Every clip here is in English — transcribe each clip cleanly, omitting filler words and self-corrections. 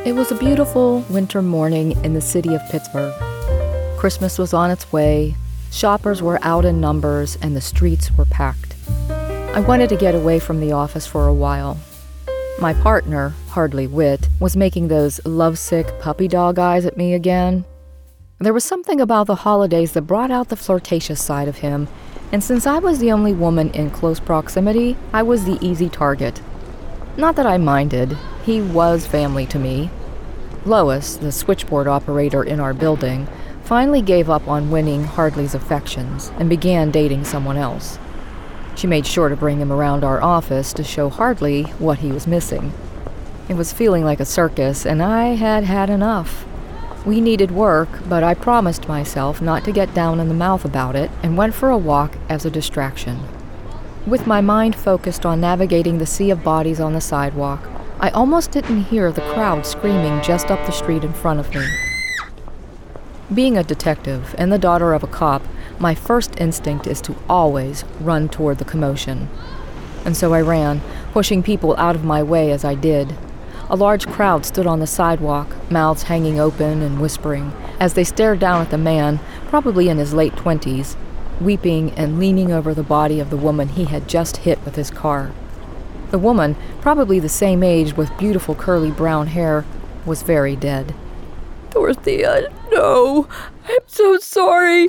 It was a beautiful winter morning in the city of Pittsburgh. Christmas was on its way, shoppers were out in numbers, and the streets were packed. I wanted to get away from the office for a while. My partner, Hardly Wit, was making those lovesick puppy dog eyes at me again. There was something about the holidays that brought out the flirtatious side of him, and since I was the only woman in close proximity, I was the easy target. Not that I minded. He was family to me. Lois, the switchboard operator in our building, finally gave up on winning Hardly's affections and began dating someone else. She made sure to bring him around our office to show Hardly what he was missing. It was feeling like a circus, and I had had enough. We needed work, but I promised myself not to get down in the mouth about it and went for a walk as a distraction. With my mind focused on navigating the sea of bodies on the sidewalk, I almost didn't hear the crowd screaming just up the street in front of me. Being a detective and the daughter of a cop, my first instinct is to always run toward the commotion. And so I ran, pushing people out of my way as I did. A large crowd stood on the sidewalk, mouths hanging open and whispering, as they stared down at the man, probably in his late 20s, weeping and leaning over the body of the woman he had just hit with his car. The woman, probably the same age with beautiful curly brown hair, was very dead. Dorothea, no, I'm so sorry.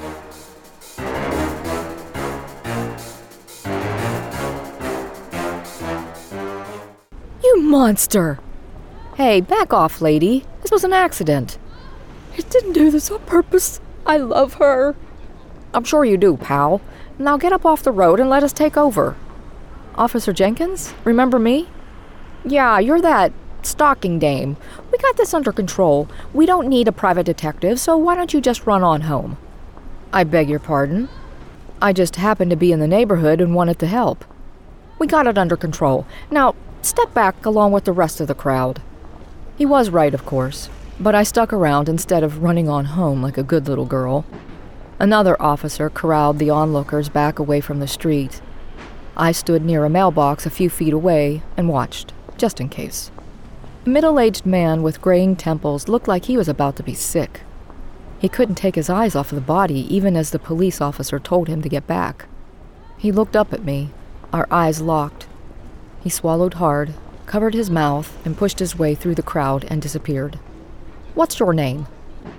You monster! Hey, back off, lady. This was an accident. I didn't do this on purpose. I love her. I'm sure you do, pal. Now get up off the road and let us take over. Officer Jenkins, remember me? Yeah, you're that stalking dame. We got this under control. We don't need a private detective, so why don't you just run on home? I beg your pardon? I just happened to be in the neighborhood and wanted to help. We got it under control. Now, step back along with the rest of the crowd. He was right, of course, but I stuck around instead of running on home like a good little girl. Another officer corralled the onlookers back away from the street. I stood near a mailbox a few feet away and watched, just in case. A middle-aged man with graying temples looked like he was about to be sick. He couldn't take his eyes off the body even as the police officer told him to get back. He looked up at me, our eyes locked. He swallowed hard, covered his mouth, and pushed his way through the crowd and disappeared. What's your name?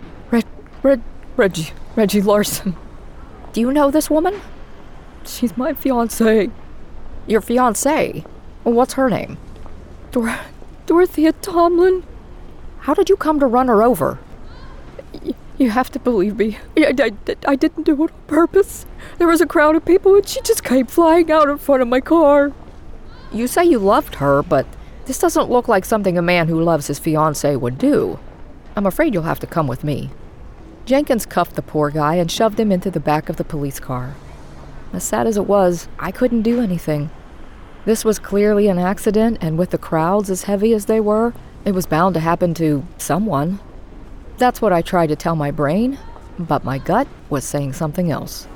Reggie Larson. Do you know this woman? She's my fiancée. Your fiancée? Well, what's her name? Dorothea Tomlin. How did you come to run her over? You have to believe me. I didn't do it on purpose. There was a crowd of people and she just came flying out in front of my car. You say you loved her, but this doesn't look like something a man who loves his fiancée would do. I'm afraid you'll have to come with me. Jenkins cuffed the poor guy and shoved him into the back of the police car. As sad as it was, I couldn't do anything. This was clearly an accident, and with the crowds as heavy as they were, it was bound to happen to someone. That's what I tried to tell my brain, but my gut was saying something else.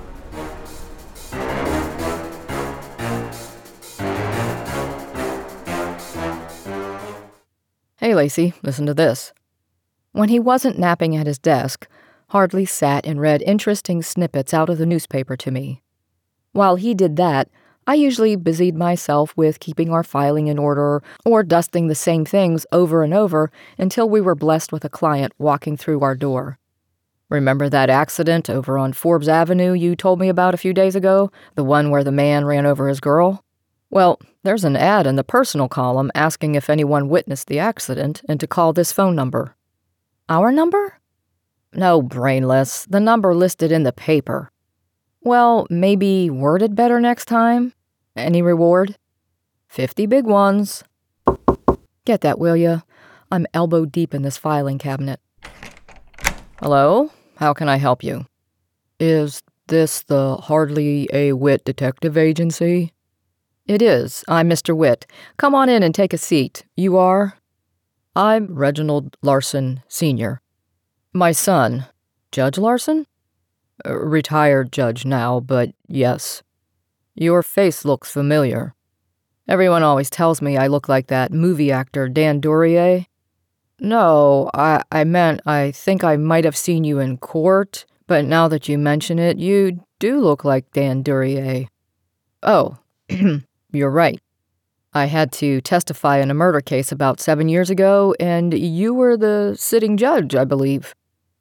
Hey, Lacey, listen to this. When he wasn't napping at his desk, Hardly sat and read interesting snippets out of the newspaper to me. While he did that, I usually busied myself with keeping our filing in order or dusting the same things over and over until we were blessed with a client walking through our door. Remember that accident over on Forbes Avenue you told me about a few days ago? The one where the man ran over his girl? Well, there's an ad in the personal column asking if anyone witnessed the accident and to call this phone number. Our number? No, brainless. The number listed in the paper. Well, maybe worded better next time? Any reward? 50 big ones. Get that, will ya? I'm elbow deep in this filing cabinet. Hello? How can I help you? Is this the Hardly A. Wit Detective Agency? It is. I'm Mr. Witt. Come on in and take a seat. You are? I'm Reginald Larson, Sr. My son, Judge Larson? Retired judge now, but yes. Your face looks familiar. Everyone always tells me I look like that movie actor Dan Duryea. No, I meant I think I might have seen you in court, but now that you mention it, you do look like Dan Duryea. Oh, you're right. I had to testify in a murder case about 7 years ago, and you were the sitting judge, I believe.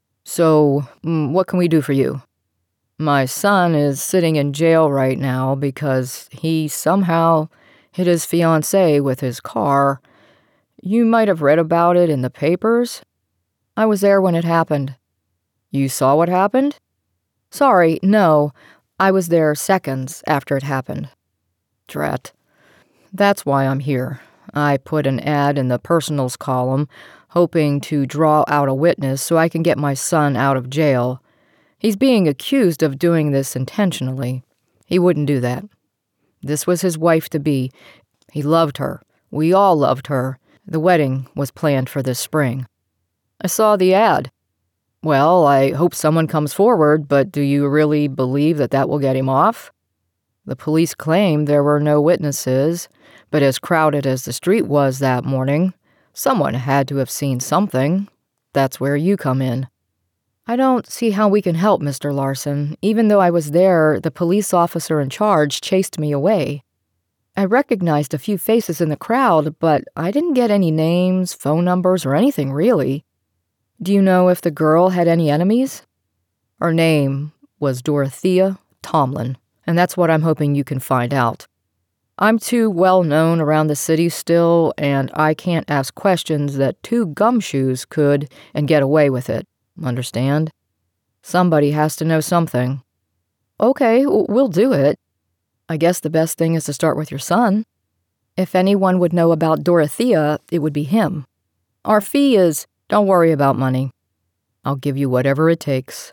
So, what can we do for you? My son is sitting in jail right now because he somehow hit his fiancée with his car. You might have read about it in the papers. I was there when it happened. You saw what happened? Sorry, no. I was there seconds after it happened. Drat. That's why I'm here. I put an ad in the personals column, hoping to draw out a witness so I can get my son out of jail. He's being accused of doing this intentionally. He wouldn't do that. This was his wife-to-be. He loved her. We all loved her. The wedding was planned for this spring. I saw the ad. Well, I hope someone comes forward, but do you really believe that will get him off? The police claim there were no witnesses, but as crowded as the street was that morning, someone had to have seen something. That's where you come in. I don't see how we can help, Mr. Larson. Even though I was there, the police officer in charge chased me away. I recognized a few faces in the crowd, but I didn't get any names, phone numbers, or anything really. Do you know if the girl had any enemies? Her name was Dorothea Tomlin, and that's what I'm hoping you can find out. I'm too well known around the city still, and I can't ask questions that two gumshoes could and get away with it. Understand? Somebody has to know something. Okay, we'll do it. I guess the best thing is to start with your son. If anyone would know about Dorothea, it would be him. Our fee is, don't worry about money. I'll give you whatever it takes.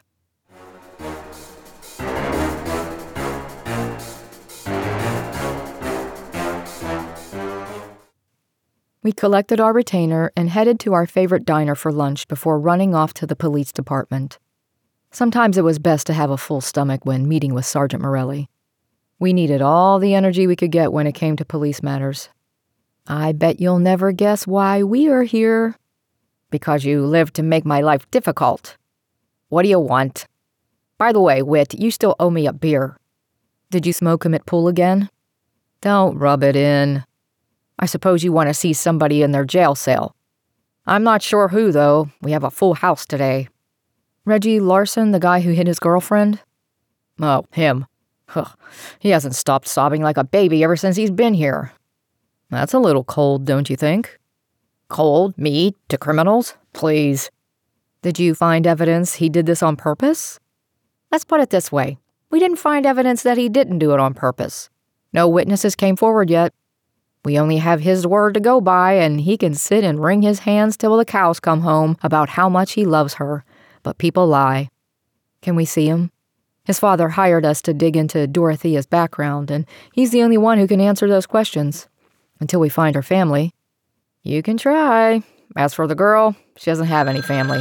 We collected our retainer and headed to our favorite diner for lunch before running off to the police department. Sometimes it was best to have a full stomach when meeting with Sergeant Morelli. We needed all the energy we could get when it came to police matters. I bet you'll never guess why we are here. Because you live to make my life difficult. What do you want? By the way, Whit, you still owe me a beer. Did you smoke him at pool again? Don't rub it in. I suppose you want to see somebody in their jail cell. I'm not sure who, though. We have a full house today. Reggie Larson, the guy who hit his girlfriend? Oh, him. Ugh. He hasn't stopped sobbing like a baby ever since he's been here. That's a little cold, don't you think? Cold? Me? To criminals? Please. Did you find evidence he did this on purpose? Let's put it this way. We didn't find evidence that he didn't do it on purpose. No witnesses came forward yet. We only have his word to go by, and he can sit and wring his hands till the cows come home about how much he loves her. But people lie. Can we see him? His father hired us to dig into Dorothea's background, and he's the only one who can answer those questions. Until we find her family. You can try. As for the girl, she doesn't have any family.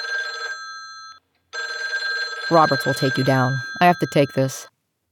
Roberts will take you down. I have to take this.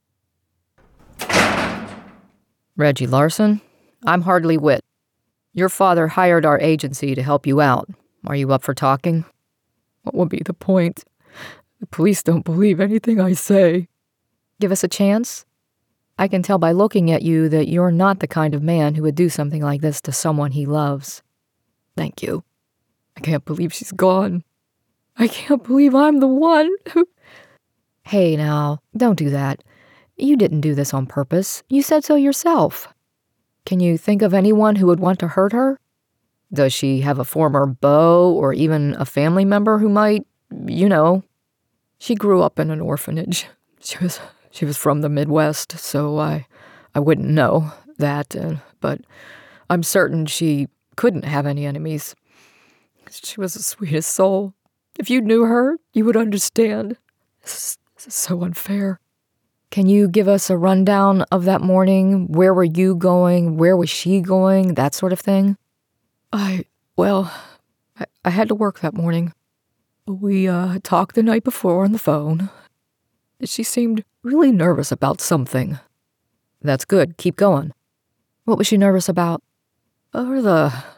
Reggie Larson? I'm hardly Whit. Your father hired our agency to help you out. Are you up for talking? What would be the point? The police don't believe anything I say. Give us a chance? I can tell by looking at you that you're not the kind of man who would do something like this to someone he loves. Thank you. I can't believe she's gone. I can't believe I'm the one who... Hey, now, don't do that. You didn't do this on purpose. You said so yourself. Can you think of anyone who would want to hurt her? Does she have a former beau or even a family member who might, you know? She grew up in an orphanage. She was from the Midwest, so I wouldn't know that, but I'm certain she couldn't have any enemies. She was the sweetest soul. If you knew her, you would understand. This is so unfair. Can you give us a rundown of that morning? Where were you going? Where was she going? That sort of thing? I had to work that morning. We talked the night before on the phone. She seemed really nervous about something. That's good. Keep going. What was she nervous about? The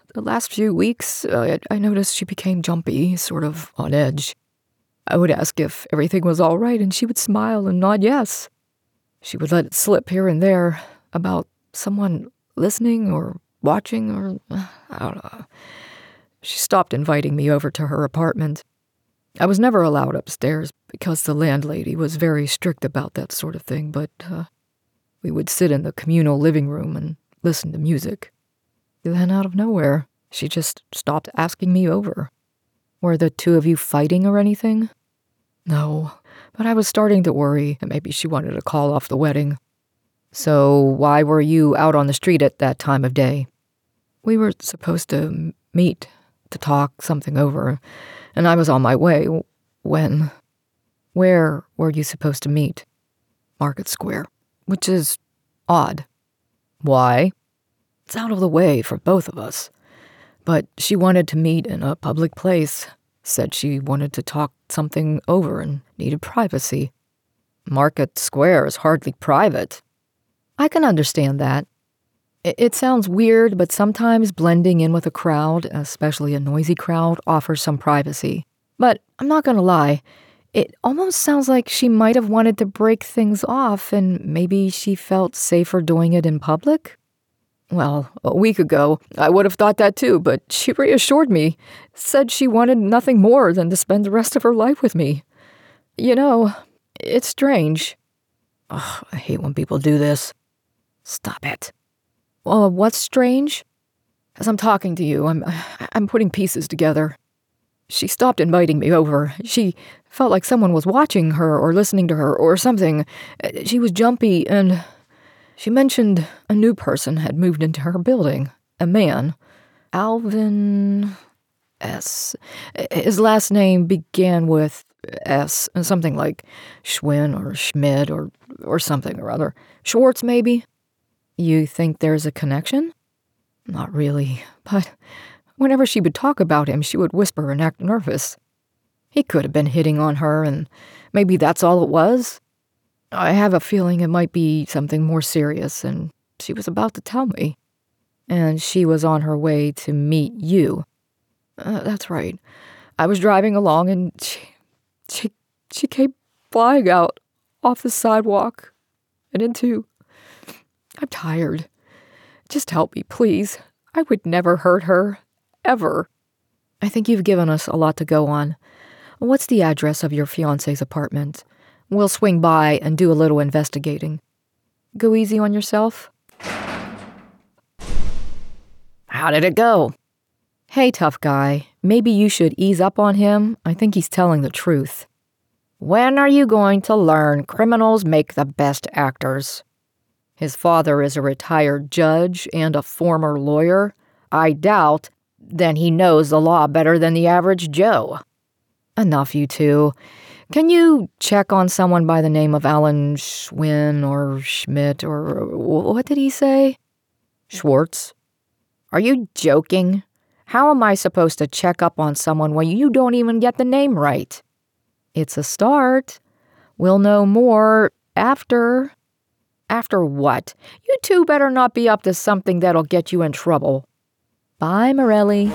the last few weeks, I noticed she became jumpy, sort of on edge. I would ask if everything was all right, and she would smile and nod yes. She would let it slip here and there about someone listening or watching or, I don't know. She stopped inviting me over to her apartment. I was never allowed upstairs because the landlady was very strict about that sort of thing, but we would sit in the communal living room and listen to music. Then out of nowhere, she just stopped asking me over. Were the two of you fighting or anything? No, but I was starting to worry that maybe she wanted to call off the wedding. So why were you out on the street at that time of day? We were supposed to meet to talk something over, and I was on my way when... Where were you supposed to meet? Market Square, which is odd. Why? It's out of the way for both of us. But she wanted to meet in a public place, said she wanted to talk something over and needed privacy. Market Square is hardly private. I can understand that. It sounds weird, but sometimes blending in with a crowd, especially a noisy crowd, offers some privacy. But I'm not gonna lie, it almost sounds like she might have wanted to break things off and maybe she felt safer doing it in public? Well, a week ago, I would have thought that too, but she reassured me, said she wanted nothing more than to spend the rest of her life with me. You know, it's strange. Ugh, I hate when people do this. Stop it. Well, what's strange? As I'm talking to you, I'm putting pieces together. She stopped inviting me over. She felt like someone was watching her or listening to her or something. She was jumpy and... She mentioned a new person had moved into her building, a man, Alvin S. His last name began with S, something like Schwinn or Schmidt or something or other. Schwartz, maybe? You think there's a connection? Not really, but whenever she would talk about him, she would whisper and act nervous. He could have been hitting on her, and maybe that's all it was. I have a feeling it might be something more serious, and she was about to tell me. And she was on her way to meet you. That's right. I was driving along, and she came flying out off the sidewalk and into... I'm tired. Just help me, please. I would never hurt her. Ever. I think you've given us a lot to go on. What's the address of your fiancé's apartment? We'll swing by and do a little investigating. Go easy on yourself. How did it go? Hey, tough guy. Maybe you should ease up on him. I think he's telling the truth. When are you going to learn criminals make the best actors? His father is a retired judge and a former lawyer. I doubt then he knows the law better than the average Joe. Enough, you two. Can you check on someone by the name of Alan Schwinn or Schmidt or what did he say? Schwartz. Are you joking? How am I supposed to check up on someone when you don't even get the name right? It's a start. We'll know more after. After what? You two better not be up to something that'll get you in trouble. Bye, Morelli.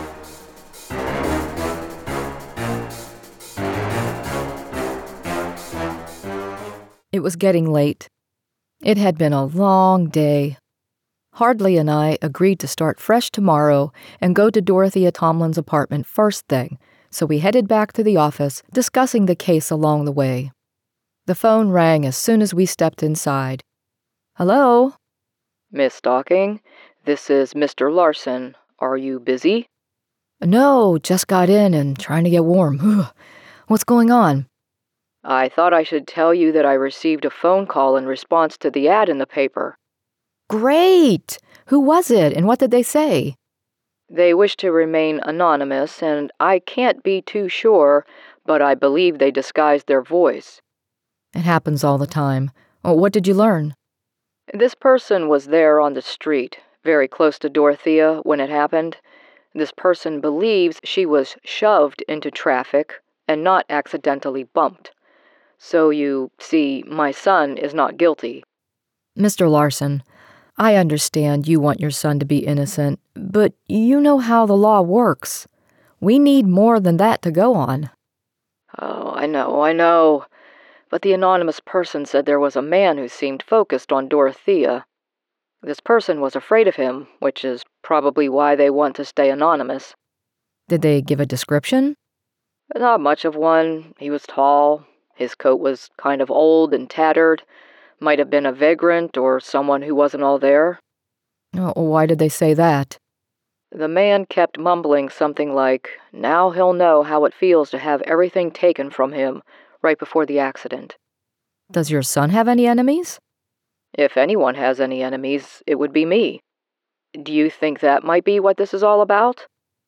It was getting late. It had been a long day. Hardley and I agreed to start fresh tomorrow and go to Dorothea Tomlin's apartment first thing, so we headed back to the office, discussing the case along the way. The phone rang as soon as we stepped inside. Hello? Miss Stocking, this is Mr. Larson. Are you busy? No, just got in and trying to get warm. What's going on? I thought I should tell you that I received a phone call in response to the ad in the paper. Great! Who was it, and what did they say? They wish to remain anonymous, and I can't be too sure, but I believe they disguised their voice. It happens all the time. What did you learn? This person was there on the street, very close to Dorothea, when it happened. This person believes she was shoved into traffic and not accidentally bumped. So you see, my son is not guilty. Mr. Larson, I understand you want your son to be innocent, but you know how the law works. We need more than that to go on. Oh, I know. But the anonymous person said there was a man who seemed focused on Dorothea. This person was afraid of him, which is probably why they want to stay anonymous. Did they give a description? Not much of one. He was tall. His coat was kind of old and tattered. Might have been a vagrant or someone who wasn't all there. Oh, why did they say that? The man kept mumbling something like, now he'll know how it feels to have everything taken from him right before the accident. Does your son have any enemies? If anyone has any enemies, it would be me. Do you think that might be what this is all about?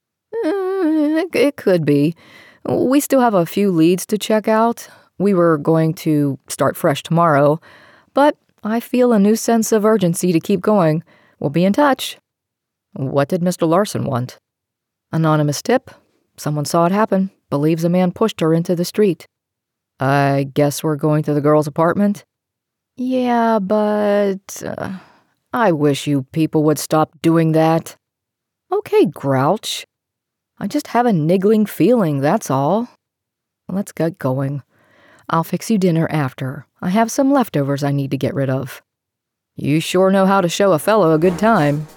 It could be. We still have a few leads to check out. We were going to start fresh tomorrow, but I feel a new sense of urgency to keep going. We'll be in touch. What did Mr. Larson want? Anonymous tip. Someone saw it happen. Believes a man pushed her into the street. I guess we're going to the girl's apartment? Yeah, but I wish you people would stop doing that. Okay, Grouch. I just have a niggling feeling, that's all. Let's get going. I'll fix you dinner after. I have some leftovers I need to get rid of. You sure know how to show a fellow a good time.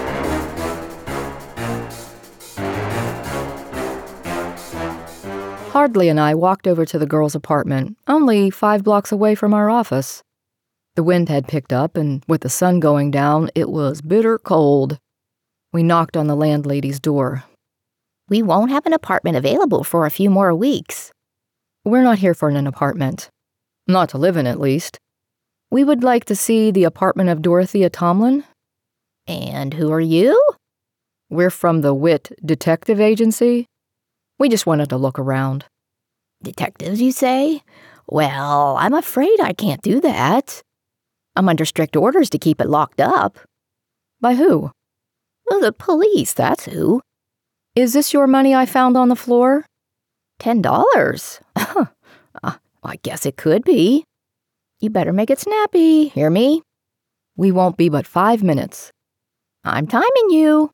Hardley and I walked over to the girl's apartment, only 5 blocks away from our office. The wind had picked up, and with the sun going down, it was bitter cold. We knocked on the landlady's door. We won't have an apartment available for a few more weeks. We're not here for an apartment. Not to live in, at least. We would like to see the apartment of Dorothea Tomlin. And who are you? We're from the WIT Detective Agency. We just wanted to look around. Detectives, you say? Well, I'm afraid I can't do that. I'm under strict orders to keep it locked up. By who? Well, the police, that's who. Is this your money I found on the floor? $10? I guess it could be. You better make it snappy, hear me? We won't be but 5 minutes. I'm timing you.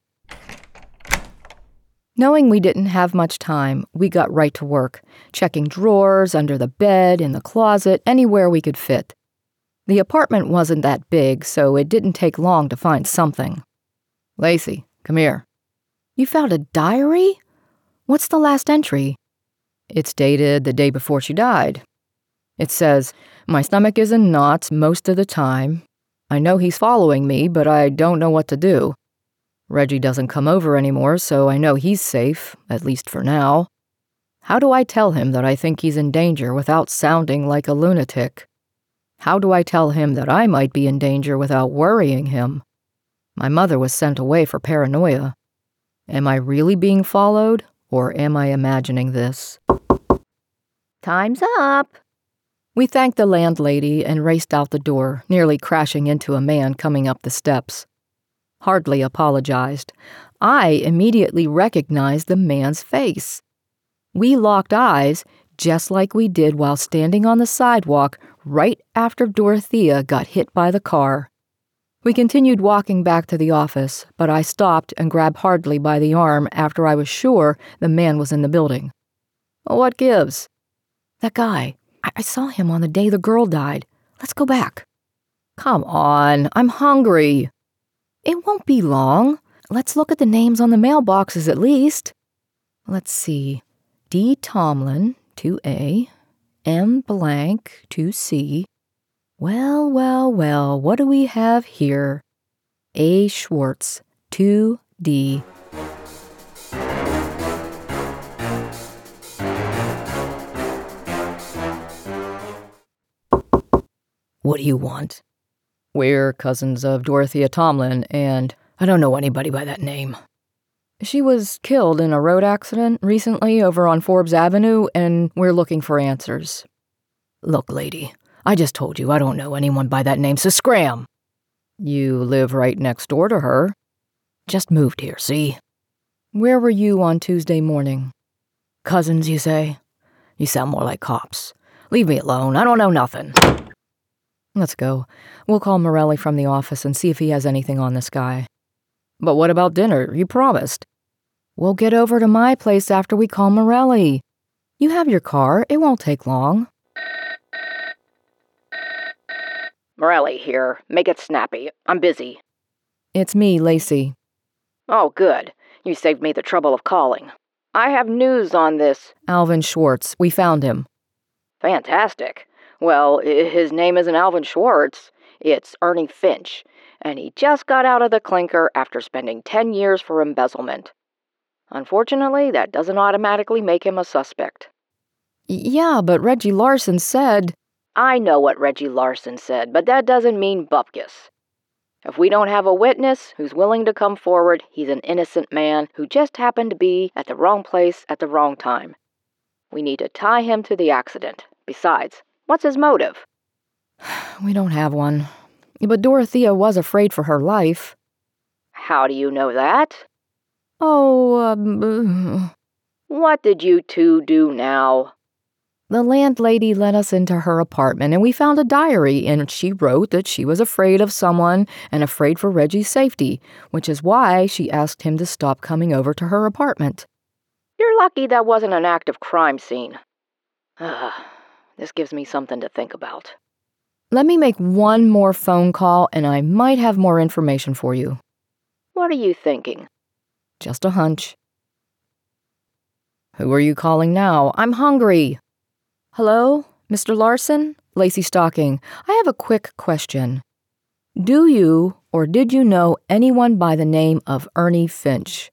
Knowing we didn't have much time, we got right to work, checking drawers, under the bed, in the closet, anywhere we could fit. The apartment wasn't that big, so it didn't take long to find something. Lacey, come here. You found a diary? What's the last entry? It's dated the day before she died. It says, my stomach is in knots most of the time. I know he's following me, but I don't know what to do. Reggie doesn't come over anymore, so I know he's safe, at least for now. How do I tell him that I think he's in danger without sounding like a lunatic? How do I tell him that I might be in danger without worrying him? My mother was sent away for paranoia. Am I really being followed, or am I imagining this? Time's up. We thanked the landlady and raced out the door, nearly crashing into a man coming up the steps. Hardly apologized. I immediately recognized the man's face. We locked eyes, just like we did while standing on the sidewalk right after Dorothea got hit by the car. We continued walking back to the office, but I stopped and grabbed Hardley by the arm after I was sure the man was in the building. What gives? That guy. I saw him on the day the girl died. Let's go back. Come on, I'm hungry. It won't be long. Let's look at the names on the mailboxes at least. Let's see. D. Tomlin, 2A. M. Blank, 2C. Well, what do we have here? A. Schwartz, 2D. What do you want? We're cousins of Dorothea Tomlin, and I don't know anybody by that name. She was killed in a road accident recently over on Forbes Avenue, and we're looking for answers. Look, lady, I just told you I don't know anyone by that name, so scram! You live right next door to her. Just moved here, see? Where were you on Tuesday morning? Cousins, you say? You sound more like cops. Leave me alone, I don't know nothing. Let's go. We'll call Morelli from the office and see if he has anything on this guy. But what about dinner? You promised. We'll get over to my place after we call Morelli. You have your car. It won't take long. Morelli here. Make it snappy. I'm busy. It's me, Lacey. Oh, good. You saved me the trouble of calling. I have news on this. Alvin Schwartz. We found him. Fantastic. Well, his name isn't Alvin Schwartz. It's Ernie Finch, and he just got out of the clinker after spending 10 years for embezzlement. Unfortunately, that doesn't automatically make him a suspect. Yeah, but Reggie Larson said... I know what Reggie Larson said, but that doesn't mean bupkis. If we don't have a witness who's willing to come forward, he's an innocent man who just happened to be at the wrong place at the wrong time. We need to tie him to the accident. Besides, what's his motive? We don't have one. But Dorothea was afraid for her life. How do you know that? Oh, What did you two do now? The landlady let us into her apartment and we found a diary, and she wrote that she was afraid of someone and afraid for Reggie's safety, which is why she asked him to stop coming over to her apartment. You're lucky that wasn't an active crime scene. This gives me something to think about. Let me make one more phone call and I might have more information for you. What are you thinking? Just a hunch. Who are you calling now? I'm hungry. Hello, Mr. Larson? Lacey Stocking. I have a quick question. Do you or did you know anyone by the name of Ernie Finch?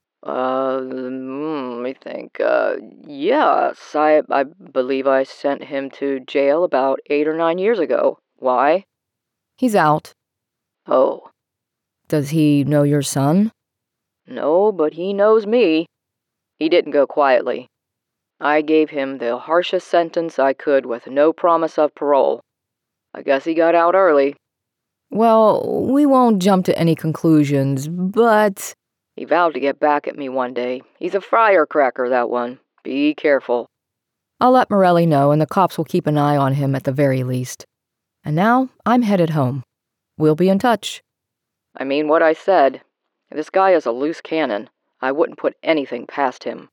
Let me think. Yes, I believe I sent him to jail about 8 or 9 years ago. Why? He's out. Oh. Does he know your son? No, but he knows me. He didn't go quietly. I gave him the harshest sentence I could with no promise of parole. I guess he got out early. Well, we won't jump to any conclusions, but... He vowed to get back at me one day. He's a firecracker, that one. Be careful. I'll let Morelli know, and the cops will keep an eye on him at the very least. And now, I'm headed home. We'll be in touch. I mean what I said. This guy is a loose cannon. I wouldn't put anything past him.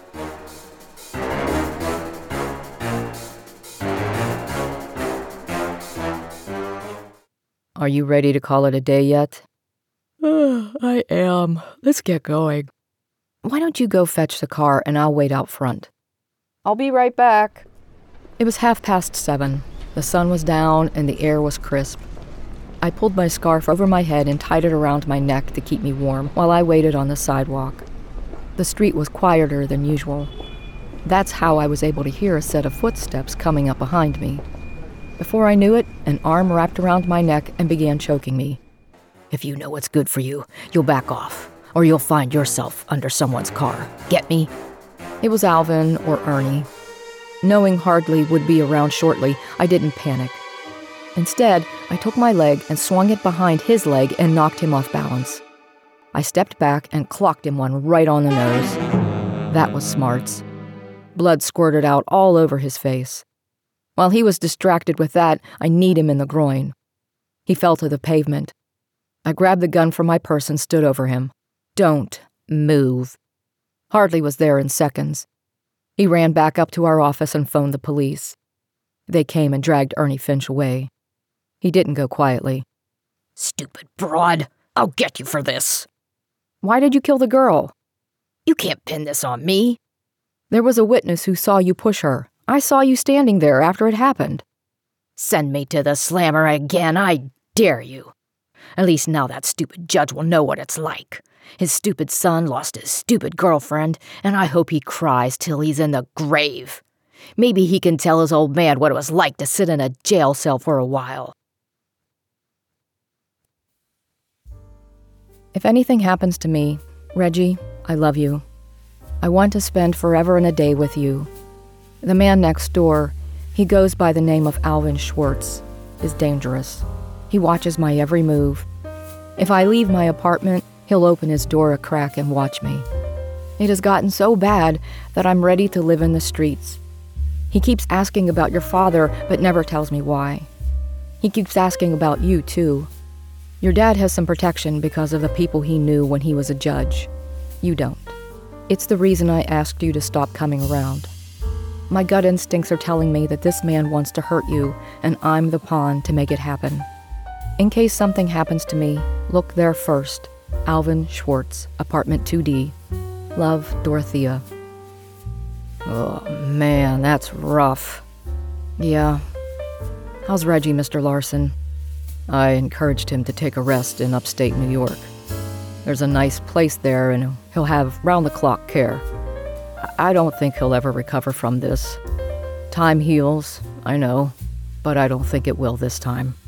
Are you ready to call it a day yet? I am. Let's get going. Why don't you go fetch the car and I'll wait out front? I'll be right back. It was 7:30. The sun was down and the air was crisp. I pulled my scarf over my head and tied it around my neck to keep me warm while I waited on the sidewalk. The street was quieter than usual. That's how I was able to hear a set of footsteps coming up behind me. Before I knew it, an arm wrapped around my neck and began choking me. If you know what's good for you, you'll back off, or you'll find yourself under someone's car. Get me? It was Alvin or Ernie. Knowing Hardley would be around shortly, I didn't panic. Instead, I took my leg and swung it behind his leg and knocked him off balance. I stepped back and clocked him one right on the nose. That was smarts. Blood squirted out all over his face. While he was distracted with that, I kneed him in the groin. He fell to the pavement. I grabbed the gun from my purse and stood over him. Don't move. Hardley was there in seconds. He ran back up to our office and phoned the police. They came and dragged Ernie Finch away. He didn't go quietly. Stupid broad. I'll get you for this. Why did you kill the girl? You can't pin this on me. There was a witness who saw you push her. I saw you standing there after it happened. Send me to the slammer again, I dare you. At least now that stupid judge will know what it's like. His stupid son lost his stupid girlfriend, and I hope he cries till he's in the grave. Maybe he can tell his old man what it was like to sit in a jail cell for a while. If anything happens to me, Reggie, I love you. I want to spend forever and a day with you. The man next door, he goes by the name of Alvin Schwartz, is dangerous. He watches my every move. If I leave my apartment, he'll open his door a crack and watch me. It has gotten so bad that I'm ready to live in the streets. He keeps asking about your father, but never tells me why. He keeps asking about you, too. Your dad has some protection because of the people he knew when he was a judge. You don't. It's the reason I asked you to stop coming around. My gut instincts are telling me that this man wants to hurt you, and I'm the pawn to make it happen. In case something happens to me, look there first. Alvin Schwartz, apartment 2D. Love, Dorothea. Oh, man, that's rough. Yeah. How's Reggie, Mr. Larson? I encouraged him to take a rest in upstate New York. There's a nice place there, and he'll have round-the-clock care. I don't think he'll ever recover from this. Time heals, I know, but I don't think it will this time.